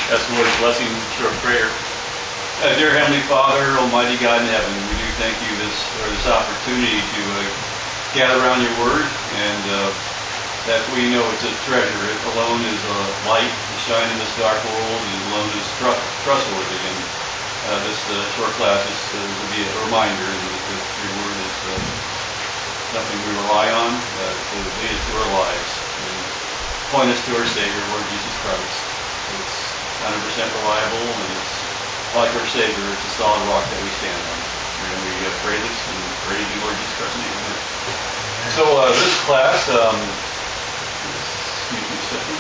Ask the Lord's blessing, short prayer. Dear Heavenly Father, Almighty God in heaven, we do thank you for this opportunity to gather around your word, and that we know it's a treasure. It alone is a light to shine in this dark world, and alone is trustworthy. And this short class is to be a reminder that your word is something we rely on to lead us through our lives and point us to our Savior, Lord Jesus Christ. It's 100% reliable, and it's like our Savior. It's a solid rock that we stand on. And we pray this and pray in Lord Jesus Christ's name. Amen. So this class, excuse me a second.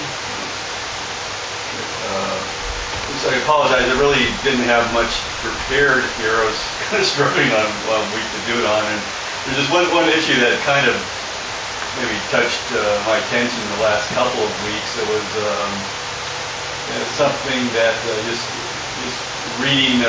So I apologize. I really didn't have much prepared here. I was kind of struggling on a week to do it on, and there's just one issue that kind of maybe touched my attention the last couple of weeks. It was something that just reading.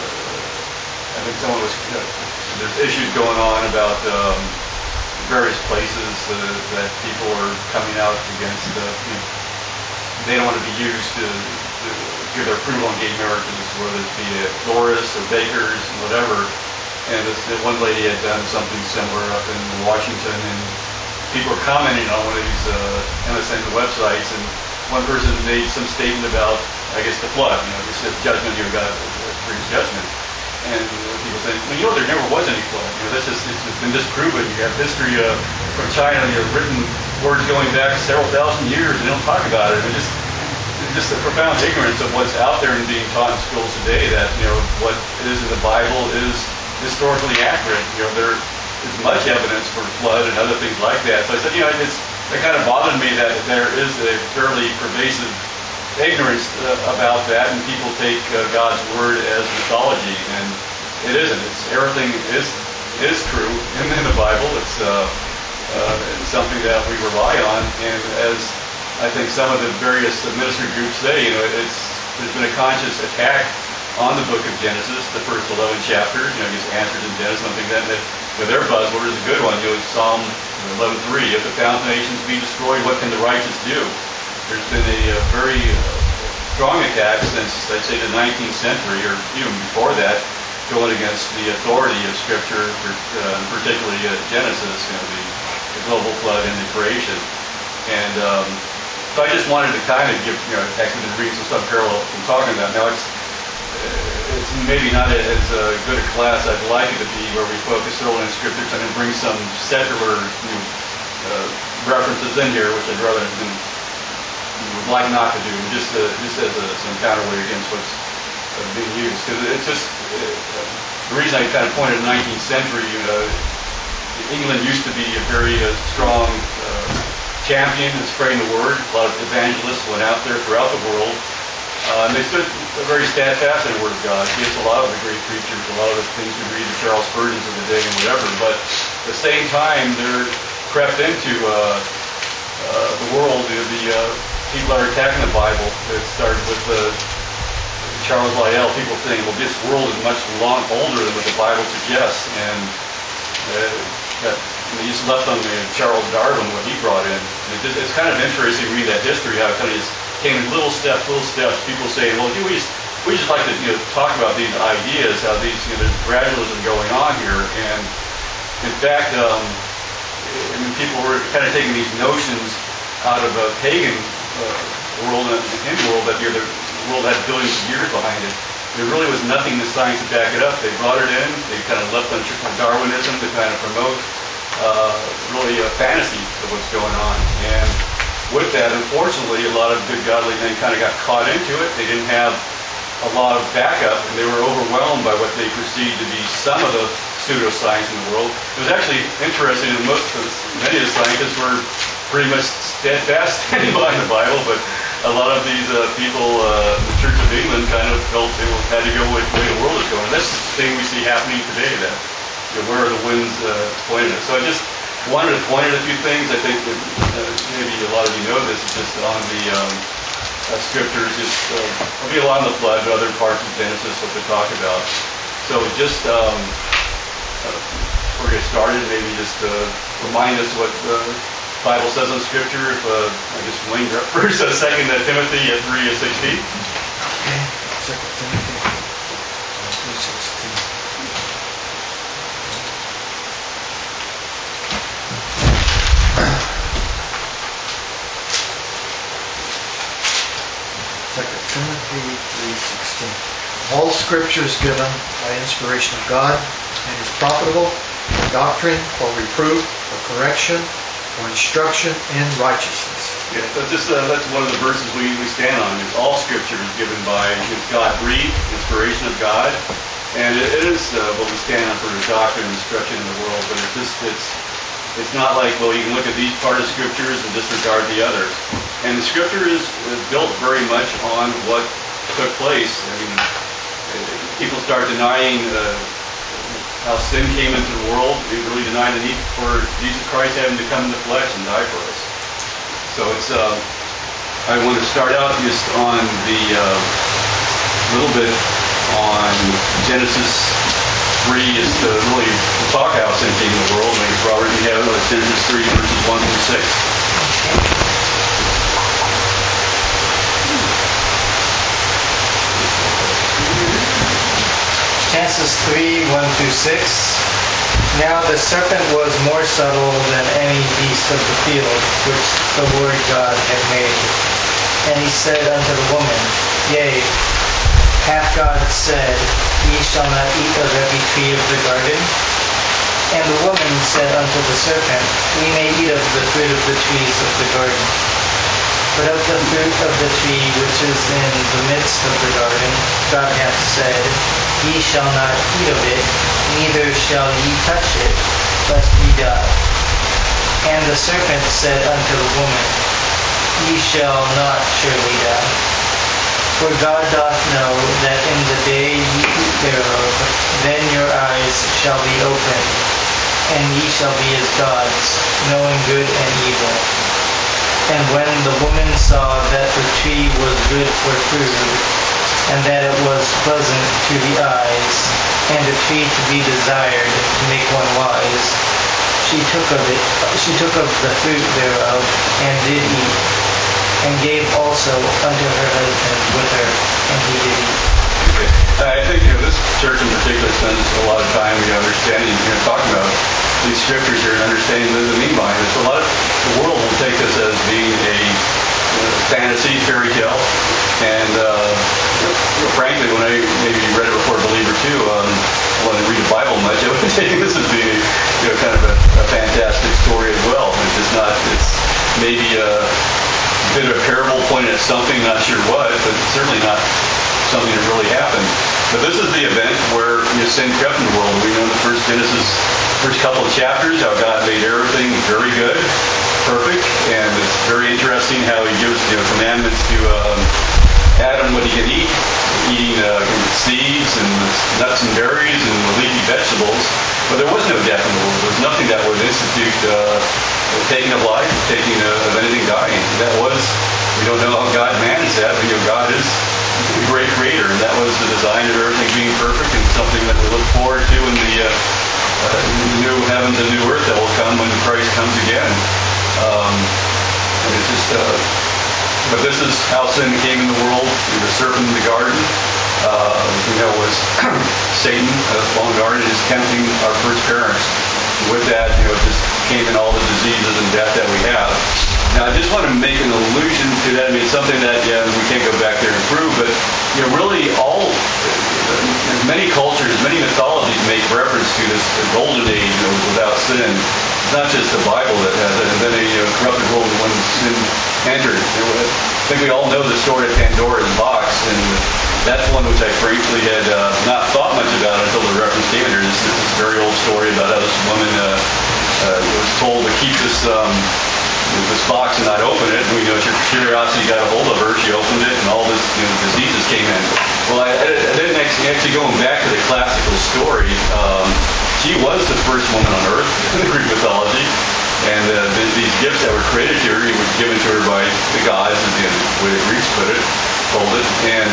I think someone was. There's issues going on about various places that people are coming out against. They don't want to be used to give their approval on gay marriages, whether it be at florists or bakers, whatever. And one lady had done something similar up in Washington, and people were commenting on one of these MSN websites, and one person made some statement about, I guess, the flood. Just the judgment, God brings judgment. And people say, well, there never was any flood. It's been disproven. You have history from China, written words going back several thousand years, and they don't talk about it. And just a profound ignorance of what's out there and being taught in schools today, that what is in the Bible is historically accurate. There is much evidence for flood and other things like that. So I said, it kind of bothered me that there is a fairly pervasive ignorance about that, and people take God's word as mythology, and it isn't. Everything is true in the Bible. It's something that we rely on, and as I think some of the various ministry groups say, there's been a conscious attack on the book of Genesis, the first 11 chapters, just answers in Genesis. I think that their buzzword is a good one. Psalm 11:3, if the foundations be destroyed, what can the righteous do? There's been a very strong attack since, I'd say, the 19th century, or even before that, going against the authority of Scripture, particularly Genesis, the global flood and the creation. And so I just wanted to kind of give, actually been reading some stuff Carol been talking about. Now it's maybe not as good a class I'd like it to be, where we focus solely on Scripture. So I'm going to bring some secular references in here, which I'd rather would like not to do, just as some counterweight against what's being used. Because it's just the reason I kind of pointed to the 19th century. England used to be a very strong champion in spreading the word. A lot of evangelists went out there throughout the world, and they stood very steadfast in the Word of God against a lot of the great preachers, a lot of the things we read, the Charles Spurgeons of the day and whatever. But at the same time, they're crept into the world. The people that are attacking the Bible. It started with Charles Lyell. People saying, well, this world is much older than what the Bible suggests, and he just left on Charles Darwin, what he brought in. It's kind of interesting to read that history, how it kind of just came in little steps. People say, well, we just like to talk about these ideas, how these there's gradualism going on here. And in fact, people were kind of taking these notions out of a pagan world and Hindu world, that the world had billions of years behind it. There really was nothing in the science to back it up. They brought it in. They kind of left on Darwinism to kind of promote really a fantasy of what's going on. And with that, unfortunately, a lot of good godly men kind of got caught into it. They didn't have a lot of backup, and they were overwhelmed by what they perceived to be some of the pseudoscience in the world. It was actually interesting, and many of the scientists were pretty much steadfast standing behind the Bible, but a lot of these people, the Church of England, kind of felt they had to go with the way the world is going. That's the thing we see happening today, that where are the winds pointing us. So I just wanted to point at a few things. I think that maybe a lot of you know this. It's just on the Scriptures. There'll be a lot on the flood, but other parts of Genesis what they talk about. So just before we get started, maybe just remind us what the Bible says on Scripture. If I just linger up first, 2 Timothy 3:16. Second Timothy 3:16. Second Timothy 3:16. All Scripture is given by inspiration of God and is profitable for doctrine, for reproof, for correction, for instruction in righteousness. Yeah, that's one of the verses we stand on. Is all Scripture is given by God-breathed, inspiration of God, and it is what we stand on for the doctrine and instruction in the world. But it's not like, well, you can look at these part of Scriptures and disregard the other. And the Scripture is built very much on what took place. I mean, people start denying how sin came into the world. They really deny the need for Jesus Christ having to come in the flesh and die for us. So I want to start out just on the little bit on Genesis 3 is really the talk how sin came in the world. Maybe Robert, you have Genesis 3 verses 1 through 6. Genesis 3, 1 through 6. Now the serpent was more subtle than any beast of the field which the Lord God had made. And he said unto the woman, Yea, hath God said, Ye shall not eat of every tree of the garden? And the woman said unto the serpent, We may eat of the fruit of the trees of the garden. But of the fruit of the tree which is in the midst of the garden, God hath said, Ye shall not eat of it, neither shall ye touch it, lest ye die. And the serpent said unto the woman, Ye shall not surely die. For God doth know that in the day ye eat thereof, then your eyes shall be opened, and ye shall be as gods, knowing good and evil. And when the woman saw that the tree was good for food, and that it was pleasant to the eyes, and a tree to be desired to make one wise, she took of the fruit thereof, and did eat, and gave also unto her husband with her, and he did eat. I think this church in particular spends a lot of time understanding, talking about these scriptures here and understanding the meaning behind it. So a lot of the world will take this as being a fantasy, fairy tale, and frankly, when I maybe read it before Believer 2, when I read the Bible much, I would take this as being kind of a fantastic story as well. It's just not. It's maybe a bit of a parable pointed at something, not sure what, but certainly not something that really happened. But this is the event where sin crept in the world. We know the first couple of chapters, how God made everything very good, perfect, and it's very interesting how he gives commandments to Adam what he can eat, eating seeds and nuts and berries and leafy vegetables. But there was no death in the world. There was nothing that would institute taking of life, taking of anything dying. That was, we don't know how God managed that, but God is the great creator, and that was the design of everything being perfect, and something that we look forward to in the new heavens and new earth that will come when Christ comes again. And it's just, but this is how sin came in the world. The serpent in the garden, was Satan on the garden is tempting our first parents. With that, just came in all the diseases and death that we have. Now, I just want to make an allusion to that. I mean, it's something that, we can't go back there and prove, but, really many cultures, many mythologies make reference to this golden age without sin. It's not just the Bible that has it, and then a corrupted world when sin entered. I think we all know the story of Pandora's box, and that's one which I frankly had not thought much about until the reference came in here. This very old story about how this woman was told to keep this box and not open it. And her curiosity got a hold of her. She opened it, and all this diseases came in. Well, I didn't actually going back to the classical story. She was the first woman on earth in the Greek mythology, and these gifts that were created to her were given to her by the gods, is the way the Greeks put it, told it,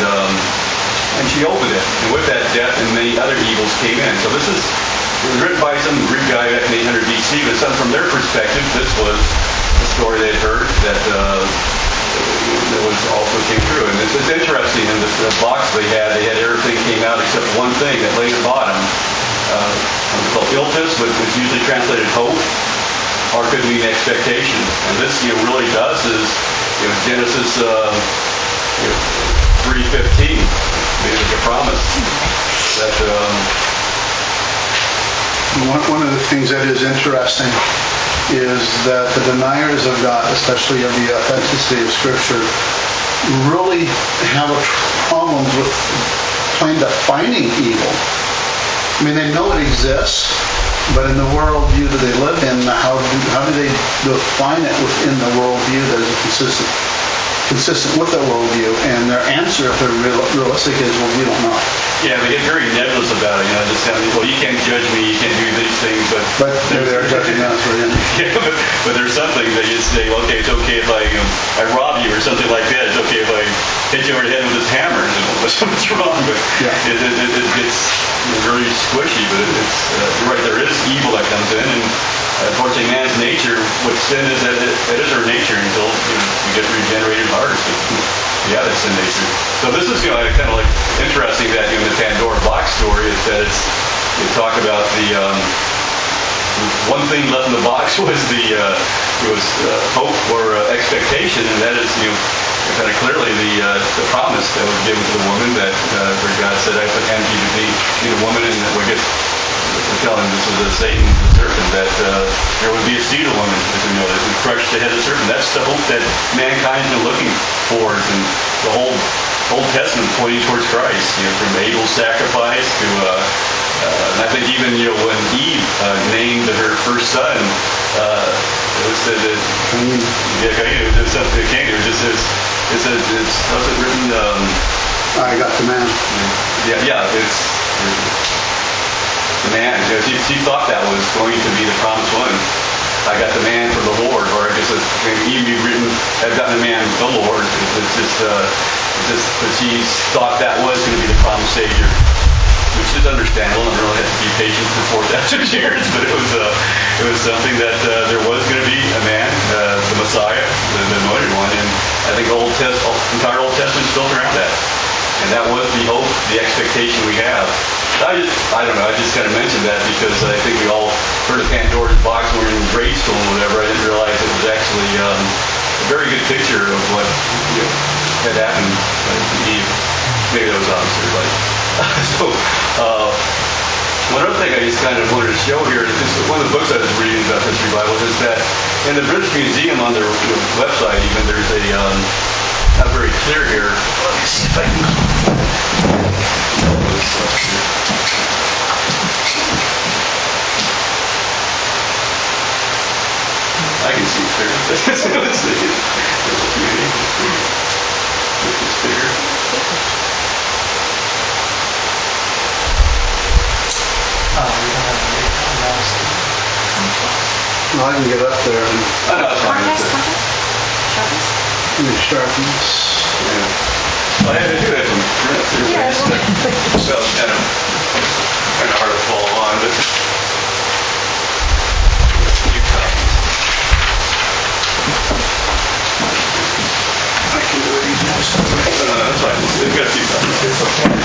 and she opened it. And with that, death and many other evils came in. So this is written by some Greek guy back in 800 BC, but from their perspective, this was the story they had heard, that that was also came through. And it's interesting, in the box they had everything came out except one thing that lay at the bottom. It's called Iltis, which is usually translated hope, or could mean expectation. And this really does is Genesis 3:15. It's a promise that one of the things that is interesting is that the deniers of God, especially of the authenticity of Scripture, really have a problem with plain defining evil. I mean, they know it exists, but in the worldview that they live in, how do they define it within the worldview that is consistent with their worldview? And their answer, if they're realistic, is, well, we don't know. Yeah, they get very nebulous about it. Just kind of, well, you can't judge me, you can't do these things, but they're judging us, right? Yeah, but there's something that you say, okay, it's okay if I rob you or something like that. It's okay if I hit you over the head with this hammer. Something's wrong, but it gets very squishy. But you're right, there is evil that comes in, and unfortunately, man's nature, what sin is, that it is our nature until we get regenerated hearts. Yeah, that's sin nature. So this is kind of like interesting that in the Pandora box story is that they talk about the one thing left in the box was hope or expectation, and that is kind of clearly the promise that was given to the woman that where God said, "I put enmity between the woman," and we get telling this was Satan, the serpent, that there would be a seed of woman, as we know, that would crush the head of the serpent. That's the hope that mankind's been looking for, and the whole Old Testament pointing towards Christ, from Abel's sacrifice to, and I think even, when Eve named her first son, it was said that, how's it written? I got the man. It's the man. She thought that was going to be the promised one. I got the man from the Lord, or I guess Eve written, I've gotten the man from the Lord. It's just that she thought that was going to be the promised Savior, which is understandable. I really had to be patient for 4,000 years, but it was something that there was going to be a man, the Messiah, the anointed one, and I think the entire Old Testament is built around that. And that was the hope, the expectation we have. I don't know, I just kind of mentioned that because I think we all heard of Pandora's box when we were in grade school or whatever. I didn't realize it was actually a very good picture of what had happened to Eve. Maybe that was obviously right. So, one other thing I just kind of wanted to show here, is one of the books I was reading about History Bibles, is that in the British Museum on their website even, there's not very clear here. Let me see if I can... I can see it clear. Let's see it. It's bigger. Well, I can get up there and sharpness. Yeah. Well, I had to do that from prints. So it's kind of hard to follow on, but I can do it easy. That's fine. It's got 2 copies.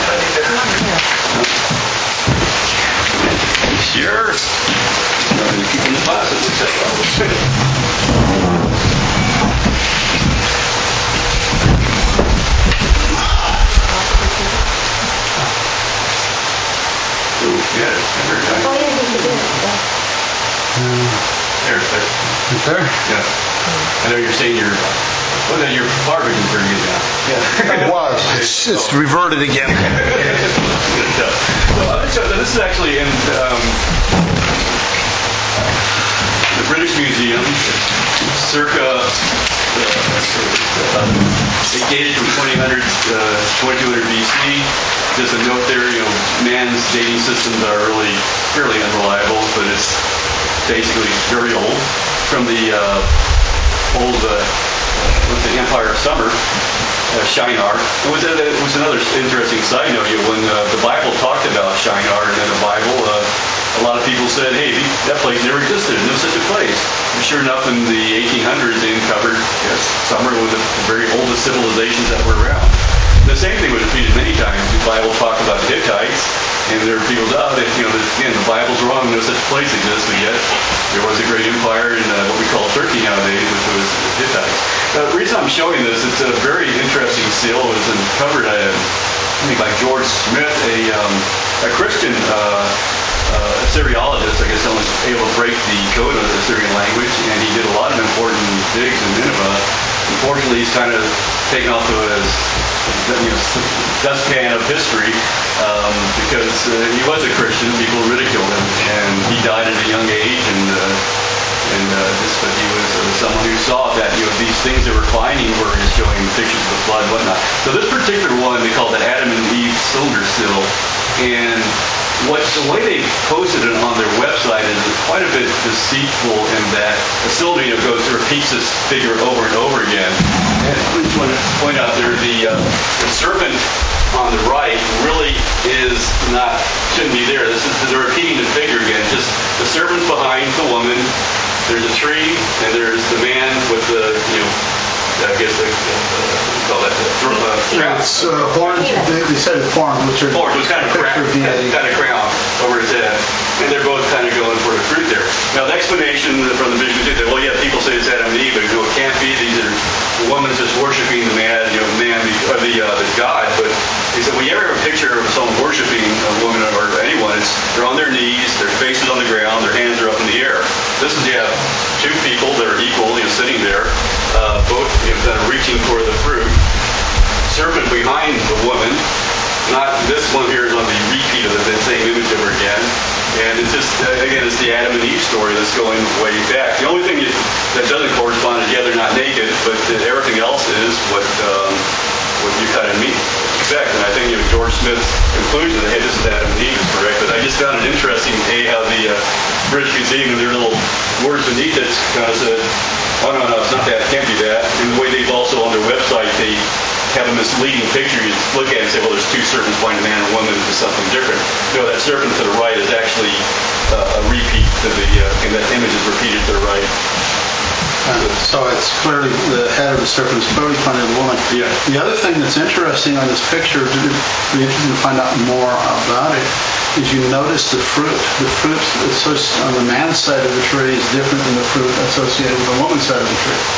Sure. You keep in the classes, etc. Yeah, very nice. Oh, yeah, you can do it. There. Right there? Yeah. I know you're saying your bar vision's pretty good now. Yeah. It was. It's reverted again. So this is actually in the British Museum, circa, it dated from 2200 BC. Just a note there, man's dating systems are really fairly unreliable, but it's basically very old. From the old, the Empire of Summer, Shinar. It was another interesting side note. When the Bible talked about Shinar in the Bible, a lot of people said, hey, that place never existed, no such a place. And sure enough, in the 1800s, they uncovered somewhere one of the very oldest civilizations that were around. The same thing was repeated many times. The Bible talked about the Hittites, and there were people that, again, the Bible's wrong, no such place exists, but yet there was a great empire in what we call Turkey nowadays, which was the Hittites. The reason I'm showing this, it's a very interesting seal. It was uncovered, I think, by George Smith, a Christian Assyriologist. I guess someone was able to break the code of the Assyrian language, and he did a lot of important digs in Nineveh. Unfortunately, he's kind of taken off to his dustpan of history because he was a Christian. People ridiculed him, and he died at a young age. But he was someone who saw that these things that were finding were showing pictures of the flood and whatnot. So this particular one they call the Adam and Eve cylinder sill, and the way they posted it on their website is quite a bit deceitful in that the cylinder repeats this figure over and over again. And I just want to point out there the serpent on the right really shouldn't be there. They're repeating the figure again. Just the serpent's behind the woman. There's a tree, and there's the man with the, I guess call that It's horns. They said horns, which are horns. It was kind of crown over his head, and they're both kind of going for the fruit there. Now the explanation from the vision is that, well, yeah, people say it's Adam and Eve, but it can't be. These are the woman's just worshiping the man, or the God. But he said, well, you ever have a picture of someone worshiping a woman or anyone? They're on their knees, their faces on the ground, their hands are up in the air. This is two people that are equal, sitting there, both kind of reaching for the fruit. Serpent behind the woman. Not this one here is on the repeat of the same image over again. And it's just, again, it's the Adam and Eve story that's going way back. The only thing that doesn't correspond is, they're not naked, but everything else is what you kind of expect. And I think George Smith's conclusion that, hey, this is Adam and Eve is correct. But I just found it interesting, how the British Museum, and their little words beneath it kind of said, oh, no, it's not that, it can't be that. And the way they've also on their website, they have a misleading picture. You look at it and say, well, there's two serpents pointing a man and a woman to something different. No, that serpent to the right is actually a repeat to and that image is repeated to the right. So it's clearly the head of the serpent is clearly pointing at the woman. Yeah. The other thing that's interesting on this picture, to be interesting to find out more about it, is you notice the fruit. The fruit on the man's side of the tree is different than the fruit associated with the woman's side of the tree.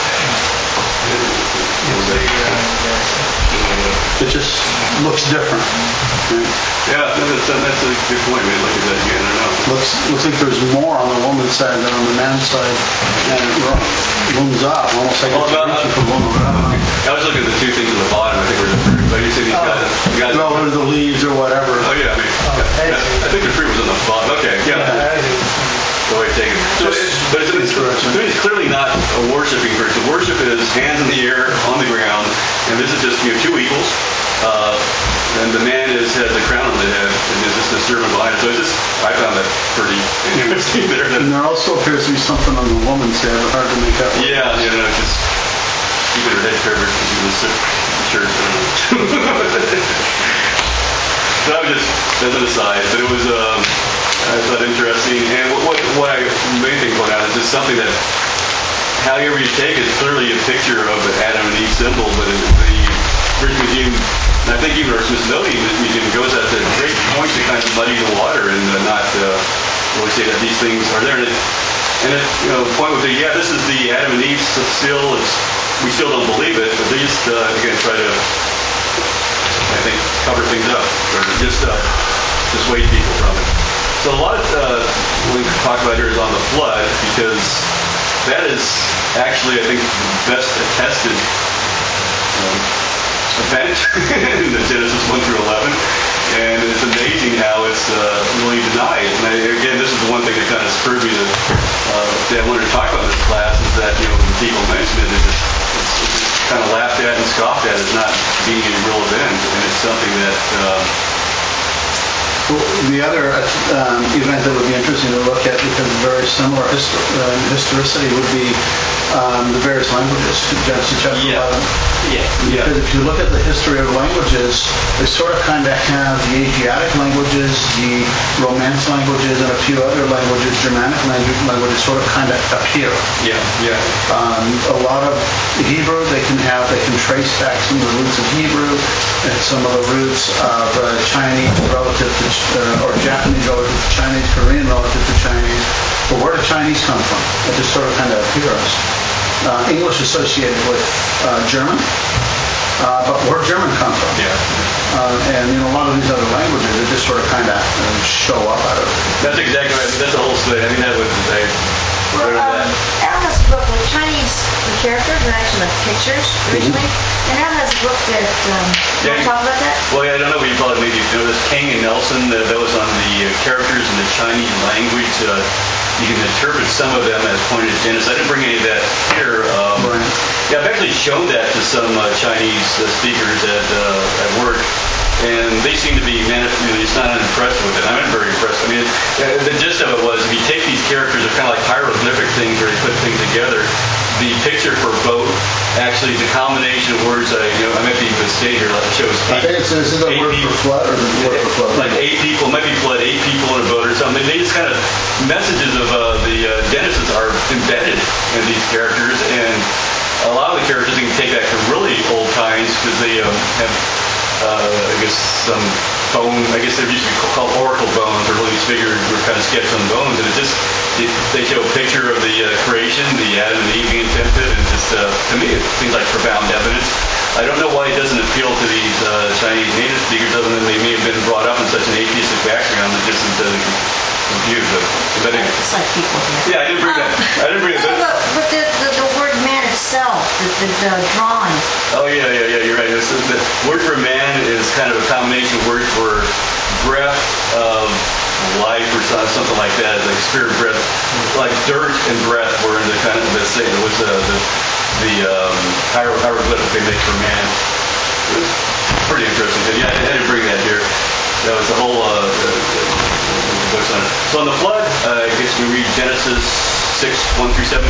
It just looks different. Yeah, that's a good point. We look at that again. I don't know. Looks like there's more on the woman's side than on the man's side, and it looms up almost like it's reaching for woman. I was looking at the two things at the bottom. I think were the fruit. But you see these guys. Well, or the leaves or whatever. Oh yeah, I think the fruit was on the bottom. Okay, yeah. The way it's taken. But it's clearly not a worshiping person. Worship is hands in the air, on the ground, and this is just two equals. And the man has a crown on the head, and there's just a servant behind it. So I found that pretty interesting there. And there also appears to be something on the woman's head, hard to make out. Yeah, just keeping her head covered because she was church. So that was just as an aside, but it was I thought interesting. And what I main thing point out is just something that, however you take it, it's clearly a picture of the Adam and Eve symbol, but the British Museum, and I think even our Smithsonian Museum, goes at the great point to kind of muddy the water and not really say that these things are there. And the point would be, this is the Adam and Eve seal. We still don't believe it, but they just again try to, I think, cover things up or just dissuade people from it. So a lot of what we talk about here is on the flood, because that is actually, I think, the best attested event in the Genesis 1 through 11. And it's amazing how it's really denied. And again, this is the one thing that kind of spurred me that I wanted to talk about in this class, is that when people mention it, it's kind of laughed at and scoffed at as not being a real event. And it's something that the other event that would be interesting to look at, because very similar historicity, would be the various languages, Genesis chapter 11. Yeah. Because if you look at the history of languages, they sort of kind of have the Asiatic languages, the Romance languages, and a few other languages, Germanic languages, sort of kind of appear. Yeah. A lot of Hebrew, they can trace back some of the roots of Hebrew and some of the roots of Chinese relative to, or Japanese relative to Chinese, Korean relative to Chinese. But where did Chinese come from? It just sort of kind of appears. English associated with German, but where did German come from? Yeah. And a lot of these other languages, they just sort of kind of show up out of it. That's exactly right. That's the whole thing. I mean, that was Al has a book with Chinese characters and actually pictures originally. And Al has a book that, you want to talk about that? Well, yeah, I don't know, but you probably maybe know this. King and Nelson, that was on the characters in the Chinese language. You can interpret some of them as pointed at Genesis. I didn't bring any of that here. Yeah, I've actually shown that to some Chinese speakers at work. And they seem to be, just not unimpressed with it. I'm not very impressed. I mean, the gist of it was, if you take these characters, they're kind of like hieroglyphic things where you put things together. The picture for boat, actually, the combination of words, I might be mistaken here, like it shows I think this is the word for flood, or the word for flood. Like 8 people, might be flood, 8 people in a boat or something. They just kind of, messages of the Genesis are embedded in these characters, and a lot of the characters you can take back to really old times, because they have I guess some bone, I guess they used to be called oracle bones, or really these figures were kind of sketched on bones, and they show a picture of the creation, the Adam and Eve being tempted, and just, to me, it seems like profound evidence. I don't know why it doesn't appeal to these Chinese native speakers, other than they may have been brought up in such an atheistic background that just confused them. It's like people here. Yeah, I didn't bring that. But the word man itself, the drawing. Oh, yeah, you're right. The word for man is kind of a combination of words for breath of life or something like that, like spirit breath. Like dirt and breath were in the kind of the hieroglyphic they make for man. It was pretty interesting. Yeah, I didn't bring that here. That was the whole books on it. So on the flood, I guess we read Genesis 6:1-17.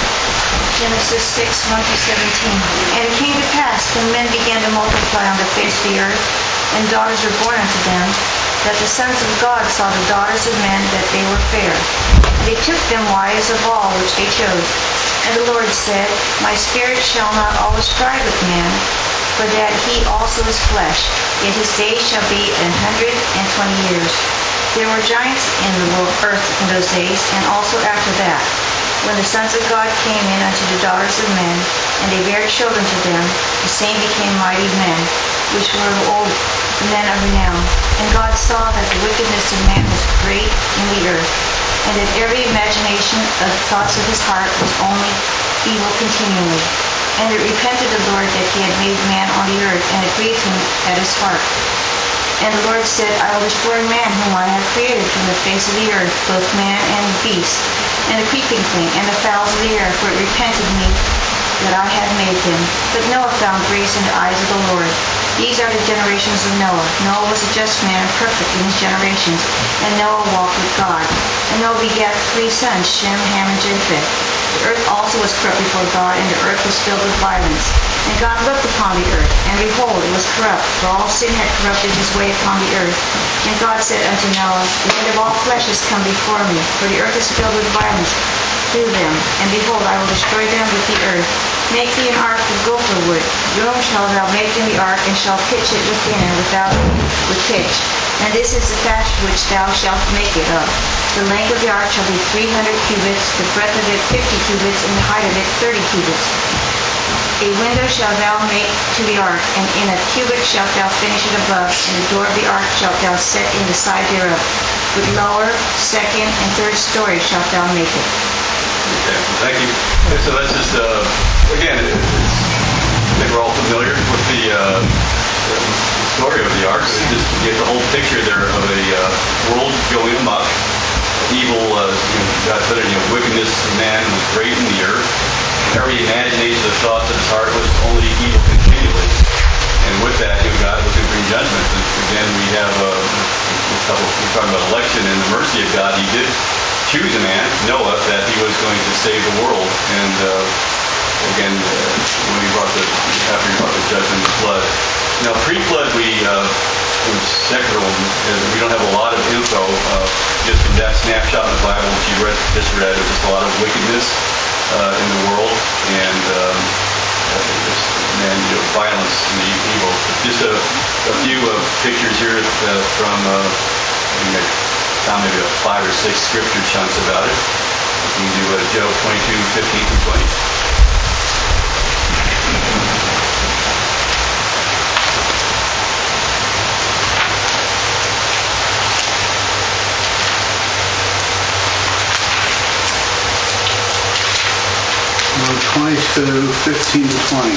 Genesis 6:1-17. And it came to pass, when men began to multiply on the face of the earth, and daughters were born unto them, that the sons of God saw the daughters of men, that they were fair. And they took them wives of all which they chose. And the Lord said, My spirit shall not always strive with man, for that he also is flesh, yet his days shall be 120 years. There were giants in the earth in those days, and also after that, when the sons of God came in unto the daughters of men, and they bare children to them, the same became mighty men, which were of old, men of renown. And God saw that the wickedness of man was great in the earth, and that every imagination of the thoughts of his heart was only evil continually. And it repented the Lord that he had made man on the earth, and it grieved him at his heart. And the Lord said, I will destroy man whom I have created from the face of the earth, both man and beast, and the creeping thing, and the fowls of the air, for it repented me that I had made them. But Noah found grace in the eyes of the Lord. These are the generations of Noah. Noah was a just man and perfect in his generations, and Noah walked with God. And Noah begat 3 sons, Shem, Ham, and Japheth. The earth also was corrupt before God, and the earth was filled with violence. And God looked upon the earth, and behold, it was corrupt, for all sin had corrupted his way upon the earth. And God said unto Noah, The end of all flesh is come before me, for the earth is filled with violence through them. And behold, I will destroy them with the earth. Make thee an ark of gopher wood. Room shalt thou make in the ark, and shalt pitch it within and without with pitch. And this is the fashion which thou shalt make it of. The length of the ark shall be 300 cubits, the breadth of it 50 cubits, and the height of it 30 cubits. A window shalt thou make to the ark, and in a cubit shalt thou finish it above, and the door of the ark shalt thou set in the side thereof. With lower, second, and third story shalt thou make it. Okay, thank you. And so that's just, again, I think we're all familiar with the story of the ark. You just get the whole picture there of a world going amok. Evil, God put it, wickedness of man was great in the earth. Every imagination of thoughts of his heart was only evil continually. And with that, God was going to bring judgment. And again, we have we're talking about election and the mercy of God. He did choose a man, Noah, that he was going to save the world. And again, when after he brought the judgment and the flood. Now, pre-flood, in secular, we don't have a lot of info. Just from that snapshot in the Bible that you just read, there's just a lot of wickedness in the world, and violence and evil. Just a few pictures here from found maybe 5 or 6 scripture chunks about it. You can do Job 22:15-20. Job 22:15-20.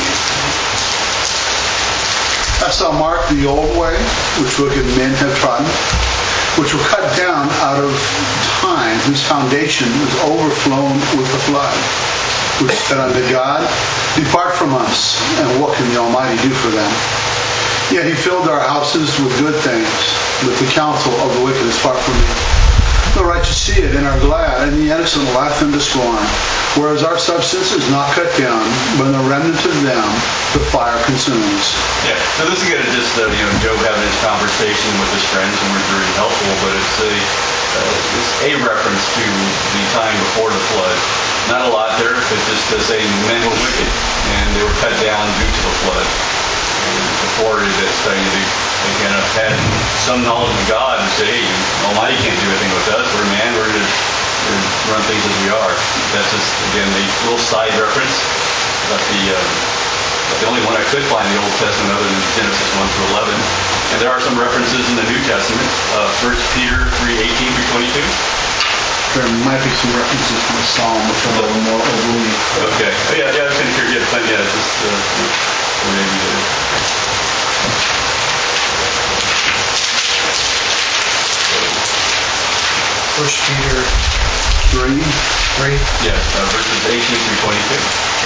Hast thou marked the old way, which wicked men have trodden, which were cut down out of time, whose foundation was overflown with the flood, which said unto God, Depart from us, and what can the Almighty do for them? Yet he filled our houses with good things, but the counsel of the wicked is far from me. The righteous see it and are glad, and the innocent laugh them to scorn. Whereas our substance is not cut down, but the remnant of them the fire consumes. Yeah, so this is going to just, Job having his conversation with his friends, and we're very helpful, but it's a reference to the time before the flood. Not a lot there, but just to say men were wicked, and they were cut down due to the flood. And before it, studying they kind of had some knowledge of God and say, hey, Almighty can't do anything with us. We're man, we're to run things as we are. That's just, again, a little side reference. But the only one I could find in the Old Testament other than Genesis 1-11. And there are some references in the New Testament. 1 Peter 3:18-22. There might be some references to the Psalm, which are a little more overly. Okay. Yeah, I was going to hear, just maybe First Peter 3. 3. Yes, verses 18-22.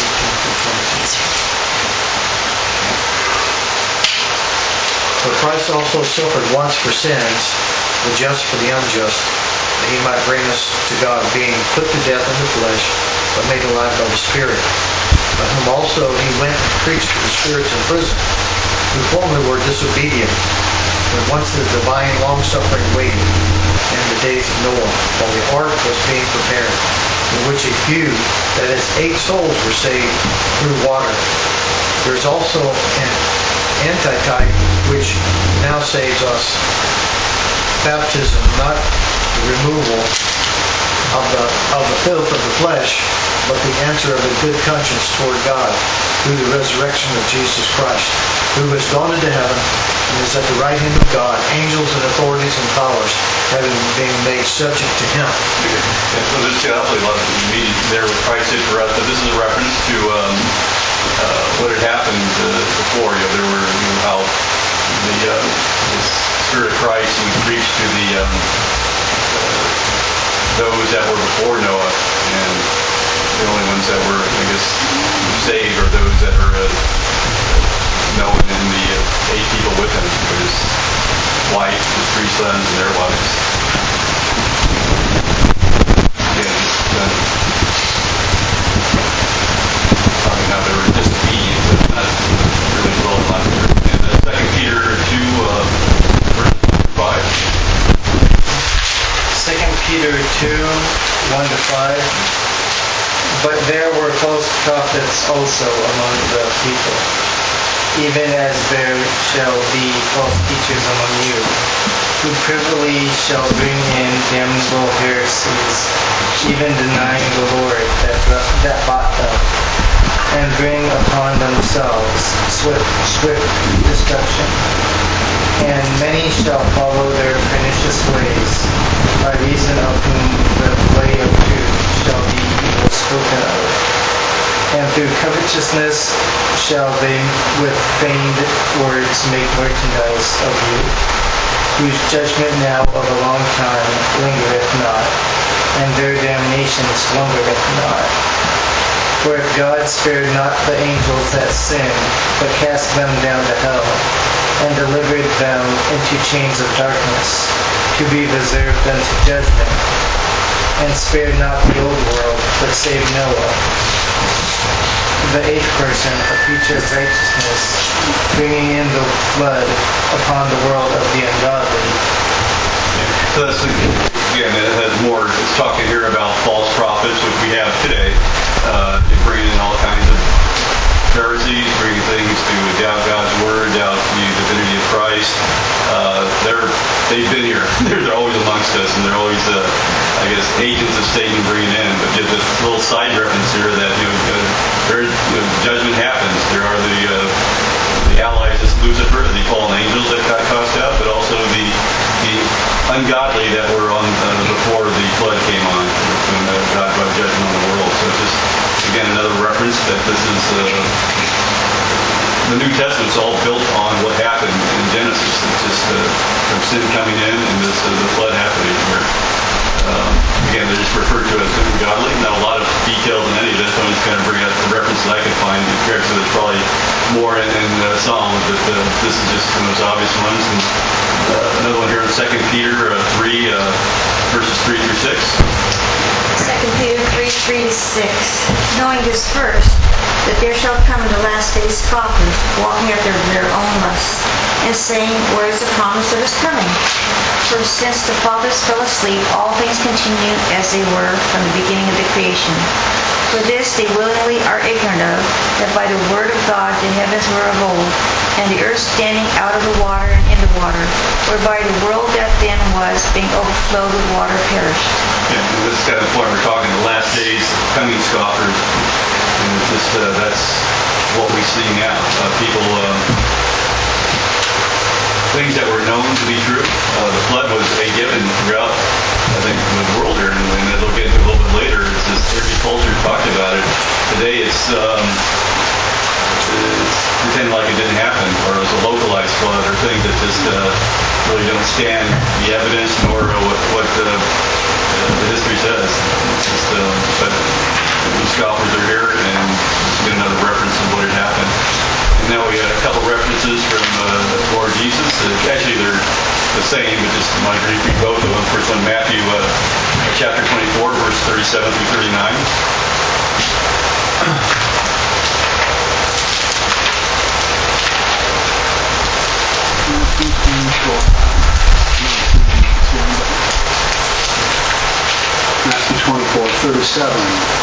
For Christ also suffered once for sins, the just for the unjust, that he might bring us to God, being put to death in the flesh, but made alive by the Spirit, by whom also he went and preached to the spirits in prison, who formerly were disobedient, when once the divine long-suffering waited in the days of Noah, while the ark was being prepared, in which a few, that is 8 souls, were saved through water. There is also an antitype which now saves us. Baptism, not the removal of the filth of the flesh, but the answer of a good conscience toward God through the resurrection of Jesus Christ, who has gone into heaven and is at the right hand of God, angels and authorities and powers having been made subject to him. So there's obviously a lot of meaning there with Christ did for us, but this is a reference to what had happened before. There were how the Spirit of Christ would preach to those that were before Noah, and the only ones that were, saved are those that are Noah and the 8 people with him, his wife, his 3 sons, and their wives. Again, talking how they were disobedient, but not really well enough. And 2 Peter 2, verse 5. 2 Peter 2:1-5. But there were false prophets also among the people, even as there shall be false teachers among you, who privily shall bring in damnable heresies, even denying the Lord that bought them, and bring upon themselves swift destruction. And many shall follow their pernicious ways, by reason of whom the way of truth shall be evil spoken of. And through covetousness shall they with feigned words make merchandise of you, whose judgment now of a long time lingereth not, and their damnation slumbereth not. For if God spared not the angels that sinned, but cast them down to hell, and delivered them into chains of darkness, to be reserved unto judgment, and spared not the old world, but saved Noah, the eighth person, a preacher of righteousness, bringing in the flood upon the world of the ungodly. So that's, again, it has more, it's talking here about false prophets, which we have today. They bring in all kinds of Pharisees, bringing things to doubt God's word, doubt the divinity of Christ. They've been here. They're always amongst us, and they're always, I guess, agents of Satan bringing in. But just a little side reference here that judgment happens. There are the allies of Lucifer, the fallen angels that got cast out, but also the ungodly that were on before the flood came on, when God brought judgment on the world. So just again another reference that this is the New Testament's all built on what happened in Genesis. It's just from sin coming in and the flood happening here. Again, they're just referred to as ungodly. Not a lot of details in any of this. I'm just kind of bring out the references I can find. So there's probably more in Psalms, but this is just the most obvious ones. And another one here in 2 Peter 3, verses 3 through 6. 2 Peter 3:3-6. Knowing this first, that there shall come in the last days scoffers, walking after their own lusts, and saying, where is the promise of his coming? For since the fathers fell asleep, all things continue as they were from the beginning of the creation. For this they willingly are ignorant of, that by the word of God the heavens were of old, and the earth standing out of the water and in the water, whereby the world that then was, being overflowed with water, perished. Yeah, and this is kind of the point we're talking, the last days, coming scoffers. And it's just, that's what we see now. People, things that were known to be true. The flood was a given throughout, I think, the world here, and as we'll get into a little bit later, it's just every culture talked about it. Today it's pretending like it didn't happen, or it was a localized flood, or things that just really don't stand the evidence nor what the history says. It's just, but the scoffers are here, and get another reference of what had happened. And now we got a couple references from Lord Jesus. Actually, they're the same, but just I might read both of them. First one, Matthew chapter 24, verse 37 through 39. Matthew 24:37.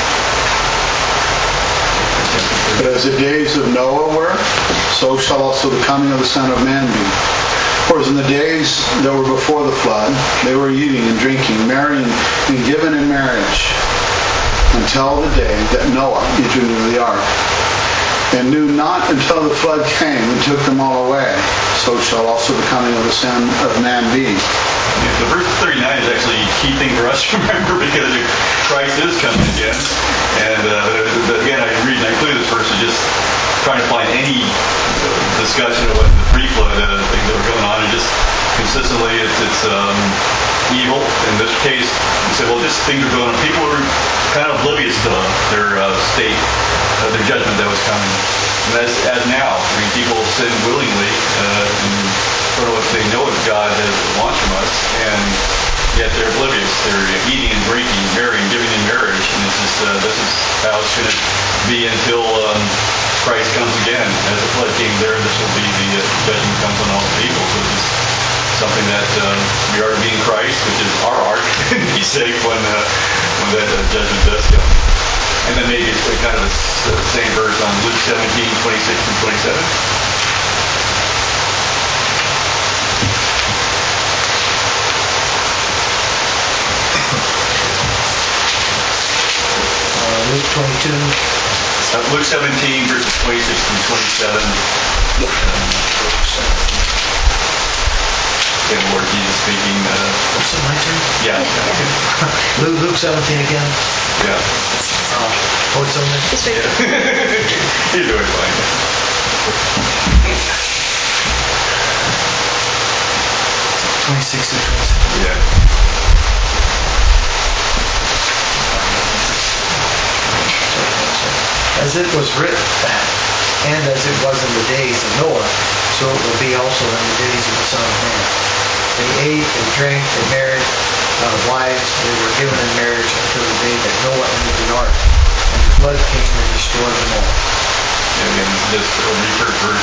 But as the days of Noah were, so shall also the coming of the Son of Man be. For as in the days that were before the flood, they were eating and drinking, marrying and given in marriage, until the day that Noah entered into the ark, and knew not until the flood came and took them all away. So shall also the coming of the Son of Man be. Yeah, the verse 39 is actually a key thing for us to remember, because Christ is coming again. And again, I include this verse is just trying to find any discussion of what the pre-flood things that were going on, and just consistently it's evil. In this case, you say, well, just things are going on. People were kind of oblivious to their state, their judgment that was coming. And as now, I mean, people sin willingly, and sort of what they know what God has launched from us, and yet they're oblivious. They're eating and drinking, marrying, giving in marriage, and it's just, this is how it's going to be until Christ comes again. As the flood came there, this will be the judgment comes on all the people. So this is something that we are to be in Christ, which is our ark, and be safe when that judgment does come. And then maybe it's kind of the same verse on Luke 17, 26 and 27. Luke 22. Luke 17, verses 26 and 27. Again, Lord Jesus speaking. What's it, my turn? Yeah. Luke 17 again. Yeah. Oh, it's on there? It's right there. You're doing fine. 26 and 27. Yeah. As it was written, and as it was in the days of Noah, so it will be also in the days of the Son of Man. They ate, they drank, they married, wives. They were given in marriage until the day that Noah entered the ark. And the flood came and destroyed them all. Again, just a repeat verse.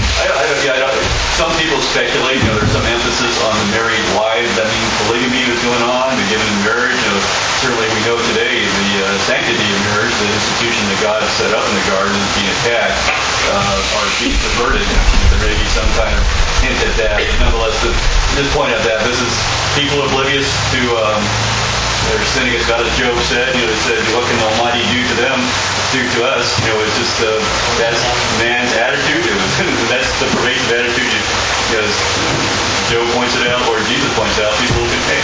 And some people speculate, there's some emphasis on the married wives. That means polygamy was going on, the given in marriage. Certainly we know today the sanctity of marriage, the institution that God set up in the garden is being attacked, or being perverted. There may be some kind of hint at that. Nonetheless, just point out that this is people oblivious to they're sinning against God, as Job said. They said, what can the Almighty do to them, do to us? It's just that's man's attitude. That's the pervasive attitude. As Job points it out, or Jesus points out, people can, hey,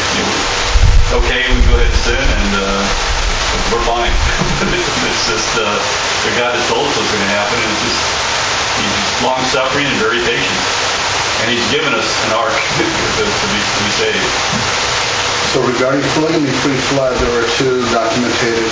okay, we can go ahead and sin, and we're fine. It's just God has told us what's going to happen, and it's just He's long-suffering and very patient. And He's given us an ark to be saved. So regarding polygamy pre-flood, there were two documented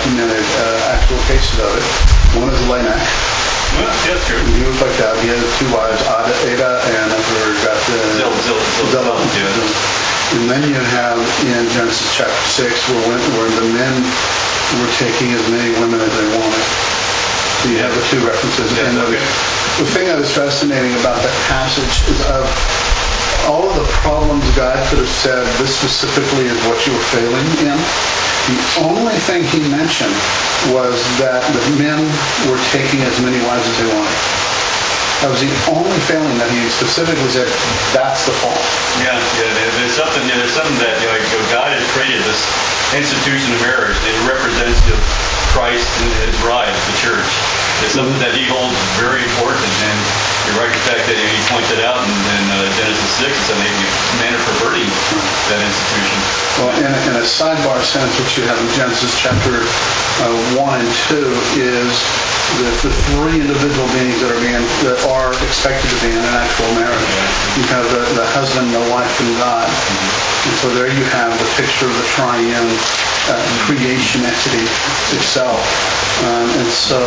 actual cases of it. One is Lamech. Well, that's true. He was like that. He had two wives, Ada, and I forgot Zillah. And then you have in Genesis chapter 6 where the men were taking as many women as they wanted. So you have the two references. Yes, and okay. the thing that is fascinating about that passage is of all of the problems God could have said, this specifically is what you were failing in. The only thing He mentioned was that the men were taking as many wives as they wanted. That was the only failing that He specifically said, that's the fault. Yeah. There's something that God has created this institution of marriage. It represents Christ and His bride, the church. It's something that He holds very important, and you're right, the fact that He points it out in Genesis 6, it's a manner of perverting that institution. Well, in a sidebar sense, what you have in Genesis chapter 1 and 2 is the three individual beings that are expected to be in an actual marriage. You have the husband, the wife, and God. And so there you have the picture of the triune creation entity itself. And so,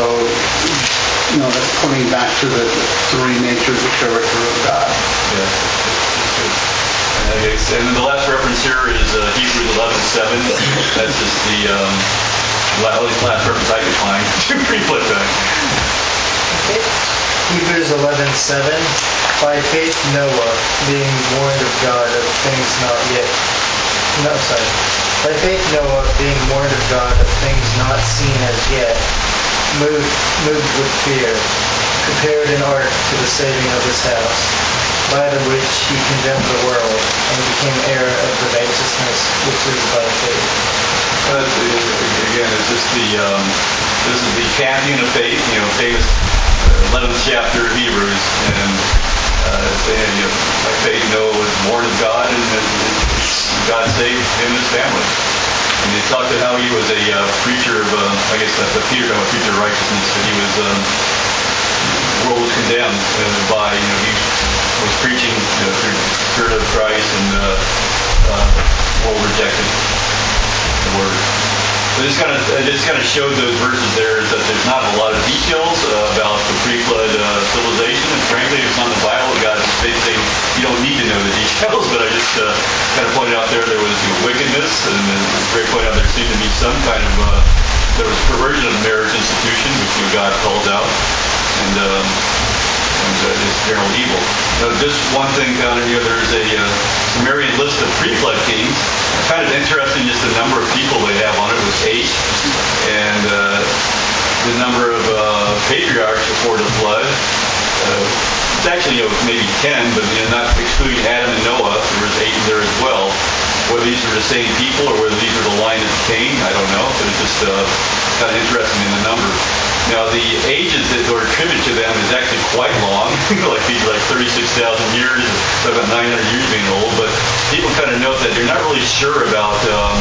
that's pointing back to the three natures of character of God. And then the last reference here is Hebrews 11:7. That's just the last reference I could find. Pretty flip back. Hebrews 11:7. By faith Noah, being warned of God of things not yet... By faith Noah, being warned of God of things not seen as yet, moved with fear, prepared an ark to the saving of his house, by the which he condemned the world, and became heir of the righteousness which is by faith. Again, it's just this is the champion of faith, famous 11th chapter of Hebrews, and by faith Noah was born of God, and God saved him and his family. And he talked about how he was a preacher of, the future of righteousness, but he was, the world was condemned by, he was preaching through the Spirit of Christ, and the world rejected the Word. So just kind of showed those verses there that there's not a lot of details about the pre-flood civilization, and frankly, it's not in the Bible. God is basically, you don't need to know the details, but I just kind of pointed out there was wickedness, and Greg pointed out there seemed to be some kind of, there was perversion of the marriage institution, which God called out, and just general evil. Just one thing down in here, there's a Sumerian list of pre-flood kings. Kind of interesting, just the number of people they have on it was 8, and the number of patriarchs before the flood. It's actually maybe 10, but not excluding Adam and Noah. There was 8 in there as well. Whether these are the same people or whether these are the line of Cain, I don't know. But it's just kind of interesting in the number. Now, the ages that are attributed to them is actually quite long. These are 36,000 years, about 900 years being old. But people kind of note that they're not really sure about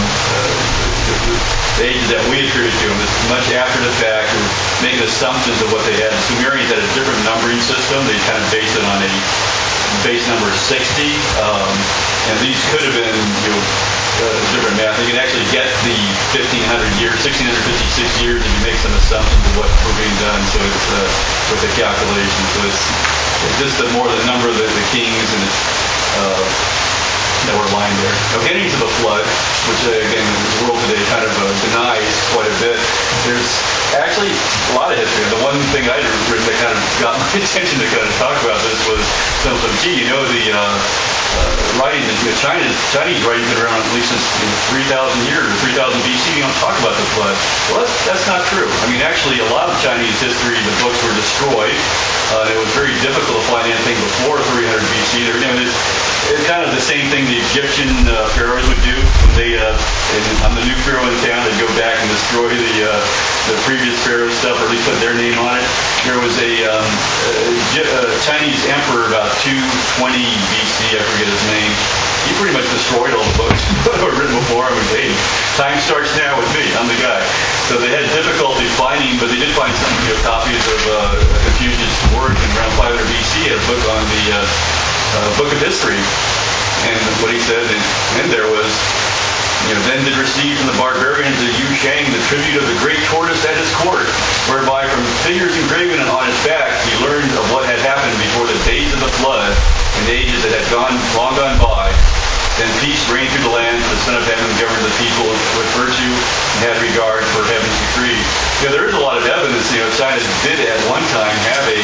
the ages that we attribute to them. It's much after the fact, or making assumptions of what they had. The Sumerians had a different numbering system. They kind of based it on a base number of 60. And these could have been different math. You can actually get the 1,500 years, 1,656 years, if you make some assumptions of what were being done. So it's with the calculation. So it's just more the number of the kings and that were lined there. Now, getting to the flood, which again the world today kind of denies quite a bit, there's actually a lot of history. And the one thing I'd written that kind of got my attention to kind of talk about this was some gee, the writings, Chinese writings have been around at least since 3,000 years, 3,000 BC. You don't talk about the flood. Well, that's not true. I mean, actually, a lot of Chinese history, the books were destroyed. It was very difficult to find anything before 300 BC. It's kind of the same thing the Egyptian pharaohs would do. When they, on the new pharaoh in town, they'd go back and destroy the previous pharaoh stuff, or at least put their name on it. There was a Chinese emperor about 220 BC, I forget his name. He pretty much destroyed all the books that were written before him. Hey, time starts now with me. I'm the guy. So they had difficulty finding, but they did find some copies of Confucius' work in around 500 BC, a book on the Book of History. And what he said, and there was, then did receive from the barbarians of Yu Shang the tribute of the great tortoise at his court, whereby from figures engraven on his back he learned of what had happened before the days of the flood, and ages that had long gone by. Then peace reigned through the land, the Son of Heaven governed the people with virtue and had regard for heaven's decree. There is a lot of evidence, China did at one time have a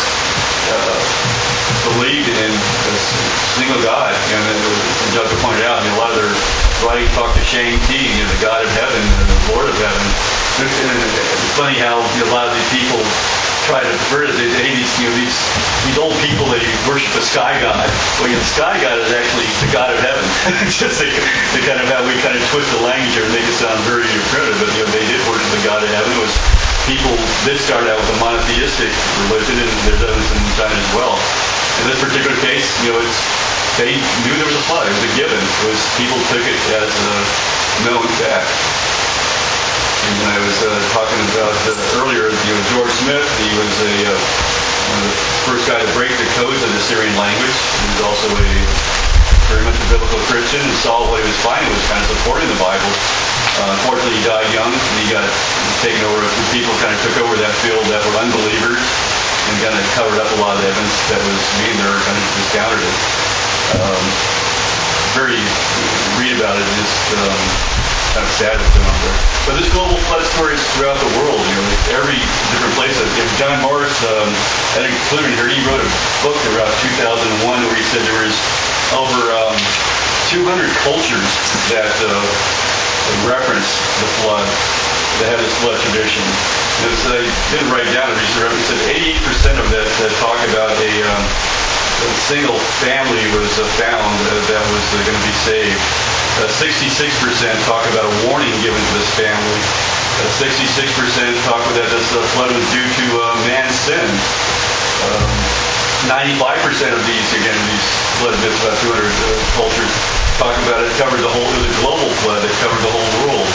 believed in a single God. And as Doug pointed out, a lot of their writing talk to Shang-Chi, the God of heaven, the Lord of heaven. It's funny how a lot of these people try to pervert it. These old people, they worship the sky god. Well, the sky god is actually the God of heaven. Just they kind of how we kind of twist the language here and make it sound very primitive, but they did worship the God of heaven. It was people did start out with a monotheistic religion, and there's evidence in China as well. In this particular case, they knew there was a flood. It was a given. People took it as a known fact. And when I was talking about earlier, George Smith, he was one of the first guy to break the codes of the Syrian language. He was also very much a biblical Christian, and saw what he was finding was kind of supporting the Bible. Unfortunately, he died young, and he got taken over. People kind of took over that field that were unbelievers, and kind of covered up a lot of the evidence that was being there, kind of discounted it. Read about it, it's kind of sad what's going on there. But this global flood story is throughout the world, every different place. John Morris, I think included here, he wrote a book around 2001 where he said there was over 200 cultures that reference the flood, that have this flood tradition. I didn't write down a recent reference. He said 88% of that talk about a single family was found that was going to be saved. 66% talk about a warning given to this family. 66% talk about that this flood was due to man's sin. 95% of these flood myths, about 200 cultures, talk about it covered the whole. It was a global flood that covered the whole world.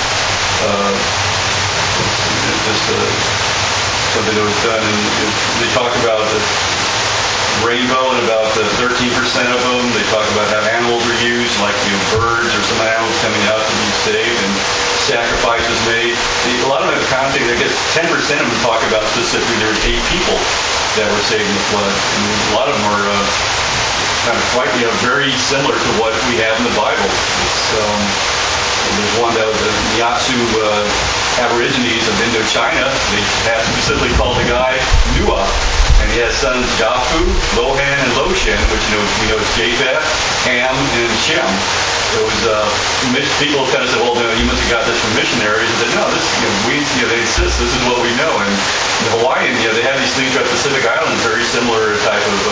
Just something that was done, and they talk about the rainbow, and about 13% of them, they talk about how animals are used, like birds or some animals coming out to be saved, and sacrifices made. A lot of them have counting. I guess 10% of them talk about specifically there were 8 people that were saved in the flood, and a lot of them are kind of quite very similar to what we have in the Bible. There's one that was the Yasu Aborigines of Indochina. They had specifically called the guy Nuah. And he has sons Jafu, Lohan, and Loshan, which we know is Japheth, Ham, and Shem. People kind of said, well, you must have got this from missionaries. And said, no, they insist this is what we know. And the Hawaiian, they have these things throughout the Pacific Islands, very similar type of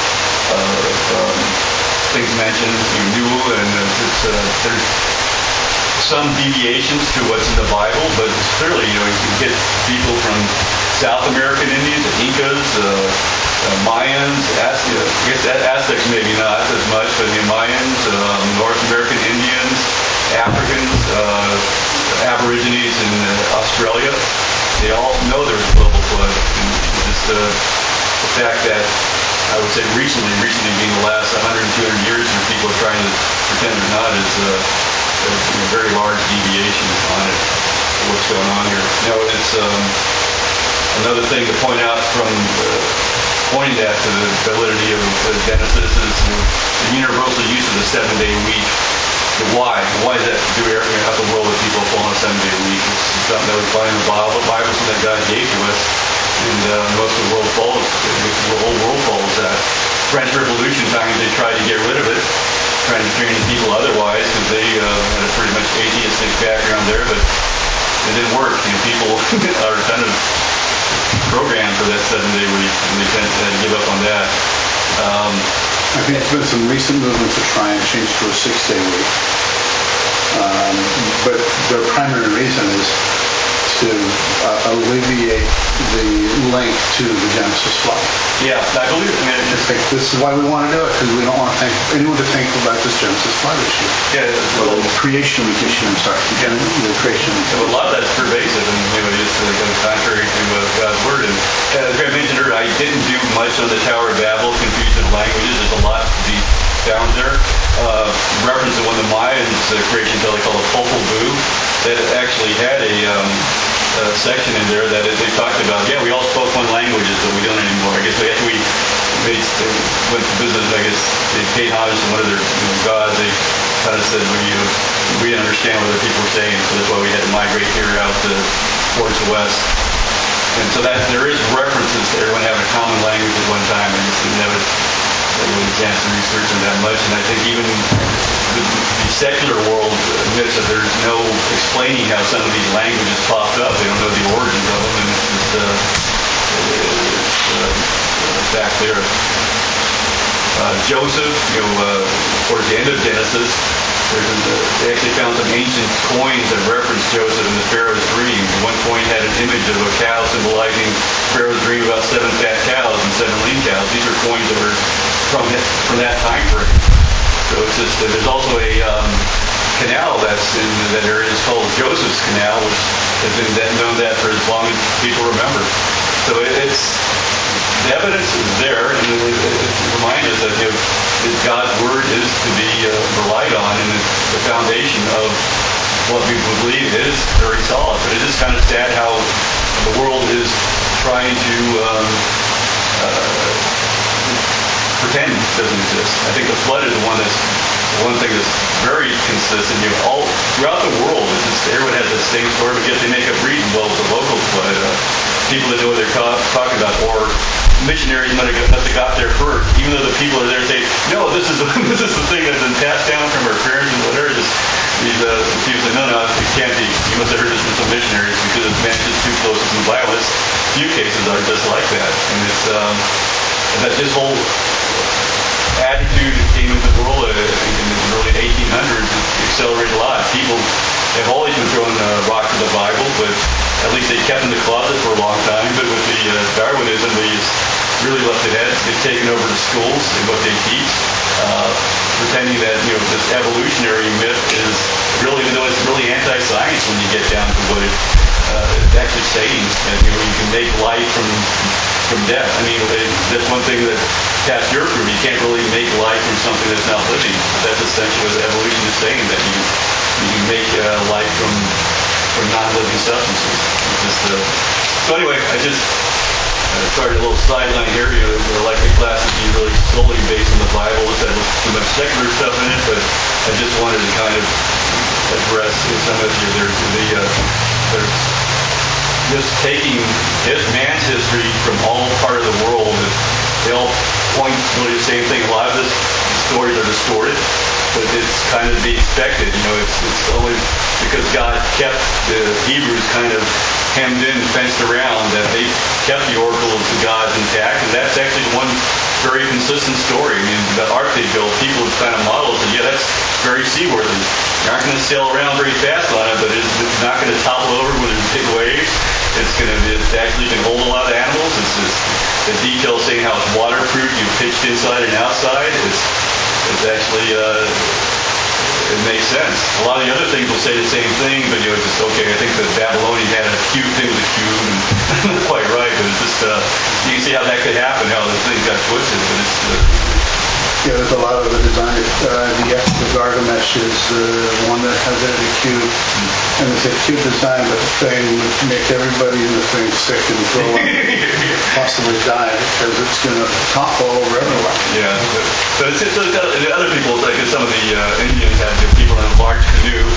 things mentioned, Nuhu, and there's some deviations to what's in the Bible, but it's clearly, you can get people from South American Indians, the Incas, Mayans, Aztecs maybe not as much, but the Mayans, North American Indians, Africans, Aborigines in Australia, they all know there's a global flood. And just the fact that I would say recently being the last 100, 200 years, where people are trying to pretend they're not, is a very large deviation on it, what's going on here. It's another thing to point out from pointing that to the validity of Genesis is the universal use of the 7-day week. The why? Why is that do how the world of people fall on a 7-day week? It's something that we find in the Bible. The Bible is something that God gave to us, and most of the world follows. The whole world follows that. French Revolution times they tried to get rid of it, trying to train the people otherwise because they had a pretty much atheistic background there, but it didn't work. People are kind of programmed for that 7-day week, and they had to give up on that. I think there's been some recent movement to try and change to a 6-day week. But their primary reason is to alleviate the link to the Genesis flood. Yeah, I believe it. I mean, I think this is why we want to do it, because we don't want anyone to think about this Genesis flood issue. yeah, Well, the creation issue, I'm sorry. The creation. a lot of that's pervasive, and it's contrary to God's word. And as I mentioned earlier, I didn't do much on the Tower of Babel, confusion of languages. There's a lot to be found there. Reference to one of the Mayans' creation tale they call the Popol Vuh, that actually had a section in there that they talked about. Yeah, we all spoke one language, but we don't anymore. I guess after we went to visit, I guess they paid homage to one of their gods. They kind of said we didn't understand what other people were saying, so that's why we had to migrate here out towards the west. And so that there is references to everyone having a common language at one time. I just didn't have a chance to research on that much. And I think even the secular world admits that there's no explaining how some of these languages popped up. They don't know the origins of them, and it's just back there. Joseph, towards the end of Genesis, they actually found some ancient coins that reference Joseph in the Pharaoh's dream. One coin had an image of a cow symbolizing Pharaoh's dream about 7 fat cows and 7 lean cows. These are coins that were from that time frame. So it's just there's also a canal that's in that area is called Joseph's Canal, which has been known that for as long as people remember. So it's the evidence is there, and it reminds us that God's word is to be relied on, and the foundation of what we believe is very solid. But it is kind of sad how the world is trying to pretend it doesn't exist. I think the flood is one thing that's very consistent. All throughout the world, everyone has the same story, but yet they make up reasons. Well, it's a local flood. People that know what they're talking about, or missionaries must have got there first, even though the people are there say, no, this is the thing that's been passed down from our parents and whatever. These people say, no, it can't be. You must have heard this from some missionaries because it's managed too close to some violence. Few cases are just like that, and it's that this whole attitude that came into the world in the early 1800s accelerated a lot. People have always been throwing rocks at the Bible, but at least they kept in the closet for a long time. But with the Darwinism, they really left it at. They've taken over the schools and what they teach, pretending that this evolutionary myth is really, even though it's really anti-science when you get down to what it's actually saying, that you can make life from death. I mean, that's one thing that cast your proof. You can't really make life from something that's not living. That's essentially what evolution is saying, that you can make life from non-living substances. So anyway, I just started a little sideline here. The electric class would be really solely based on the Bible. It had too much secular stuff in it, but I just wanted to kind of address some of there's just taking man's history from all part of the world. They all point really the same thing. A lot of the stories are distorted, but it's kind of to be expected. It's only because God kept the Hebrews kind of hemmed in, fenced around, that they kept the oracle of the gods intact, and that's actually one very consistent story. I mean, the ark they built, people have kind of modeled it. Yeah, that's very seaworthy. You aren't going to sail around very fast on it, but it's not going to topple over when there's big waves. It actually can hold a lot of animals. The details saying how it's waterproof, you pitched inside and outside. It's actually it makes sense. A lot of the other things will say the same thing, but it's just okay. I think the Babylonian had a cube thing with a cube, and I'm not quite right, but it's just you can see how that could happen, how the things got twisted. But it's there's a lot of the design. The Gargamesh is the one that has it in a cube, and it's a cube design, but the thing would make everybody in the thing sick and throw up, possibly die, because it's going to topple over everywhere. Yeah, but it's other people, like some of the Indians had people in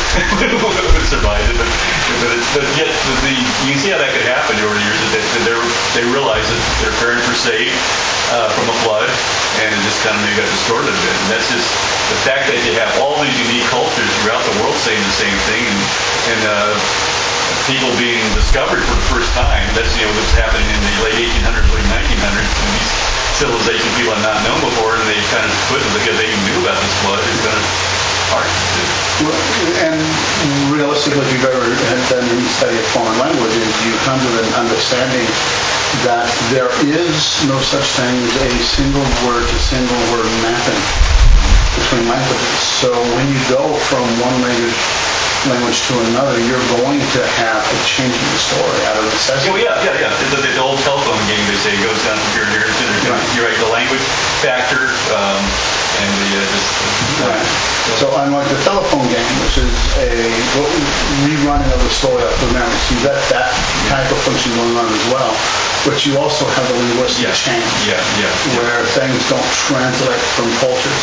would survive it. But yet, you can see how that could happen over the years. That they realize that their parents were saved from a flood, and it just kind of maybe got distorted a bit. And that's just the fact that you have all these unique cultures throughout the world saying the same thing, and people being discovered for the first time. That's what's happening in the late 1800s, late 1900s. And these civilization people had not known before, and they kind of quit because they knew about this flood. It's kind of hard to do. And realistically, if you've ever done any study of foreign languages, you come to an understanding that there is no such thing as a single word to single word mapping between languages. So when you go from one language to another, you're going to have a change in the story out of necessity. Oh, yeah. The old telephone game, they say, goes down from here to here to there. Right. You're right, the language factor and the... Right. So unlike the telephone game, which is a rerunning of the story up to memory, so you've got that type of function going on as well, but you also have the linguistic change, where things don't translate from cultures.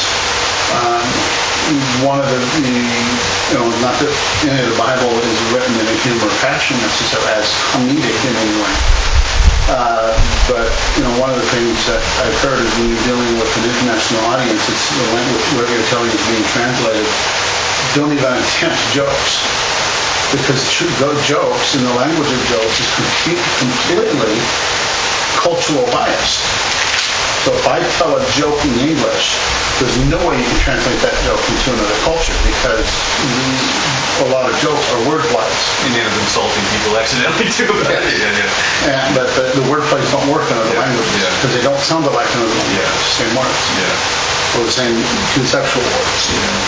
One of the not that any of the Bible is written in a humor fashion necessarily as comedic in any way. But one of the things that I've heard is when you're dealing with an international audience, it's the language whatever you're telling is being translated. Don't even attempt jokes, because those jokes in the language of jokes is completely cultural biased. So if I tell a joke in English, there's no way you can translate that joke into another culture, because a lot of jokes are word plays. And end up insulting people accidentally too. But the word plays don't work in other languages because they don't sound like another language. Same words. Or the same conceptual words.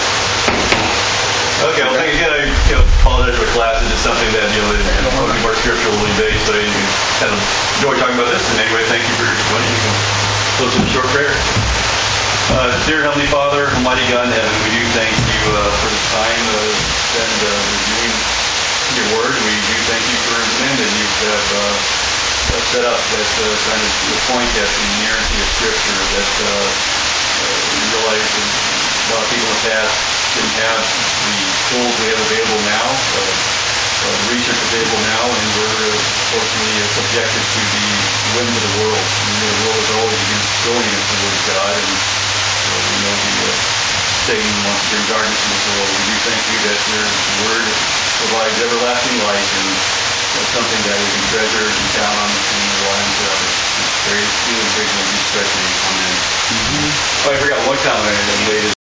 Okay, well, thank you again. I apologize for class. It's just something that is more scripturally based, but I kind of enjoy talking about this. And anyway, thank you for joining. You can close with a short prayer. Dear Heavenly Father, Almighty God in heaven, we do thank you for the time spent reviewing your word. We do thank you for the men that you have set up that kind of point at the inerrancy of Scripture, that we realize that a lot of people in the past didn't have the tools we have available now, the research available now, and we're unfortunately subjected to the whims of the world. The world is always going against the Word of God, and we know Satan wants to bring darkness in this world. We do thank you that your Word provides everlasting light, and that's something that we can treasure and count on and rely on forever. Very few and great, especially. Amen. Oh, I forgot one comment I made.